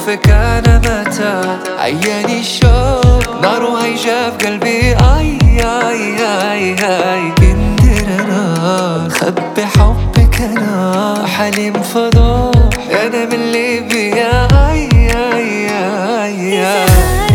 أشوفك أنا متى عياني الشوق نار هيجا في قلبي آي آي آي آي كندر أنا خبي حبك أنا حليم فضوح أنا من ليبيا آي آي آي آي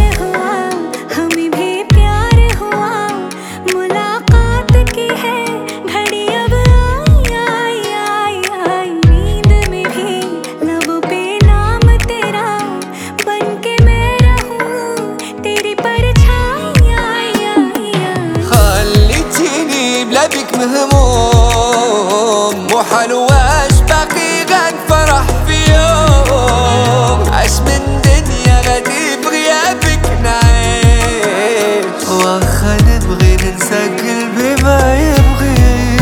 بك مهموم مو حلوة باقي غن فرح في يوم عاش من دنيا غادي بغيابك نعيش واخا نبغي ننسى قلبي ما يبغي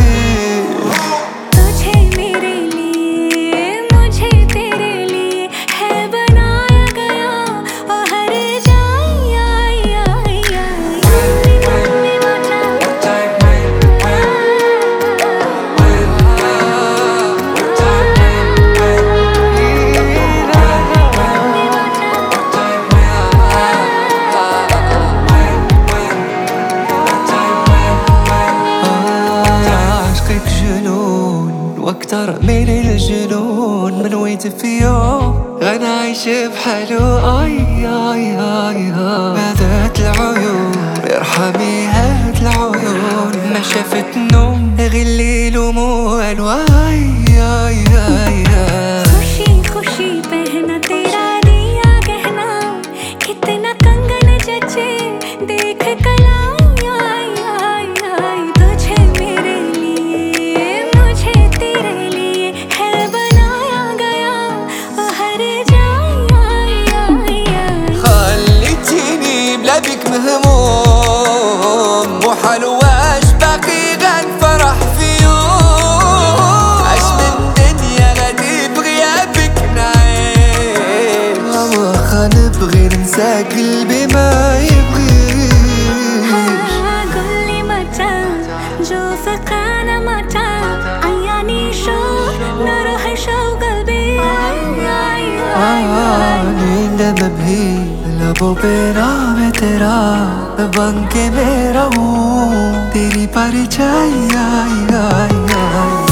واكتر من الجنون من ويت في يوم غنى عايش بحاله آي آي آي هذات العيون ارحمي هاد العيون ما شافت نوم غير الليل وموال واي آي آي खुशी खुशी पहना तेरा दिया गहना कितना कंगन जचे देख कलाई आई आई आई तुझे मेरे लिए मुझे तेरे लिए है बनाया गया हर जाई आई आई आई خليتيني بلا بك مهموم مو حلواش باقي غن فرح في يوم عاش من دنيا غادي بغيابك نعيش واخا نبغي ننسى قلبي ما يبغيش قولي متى نشوفك أنا متى عياني شوق نار شوق قلبي नींद में भी लबों पे नाम है तेरा बन के मैं रहूं तेरी परछाई आई आई आई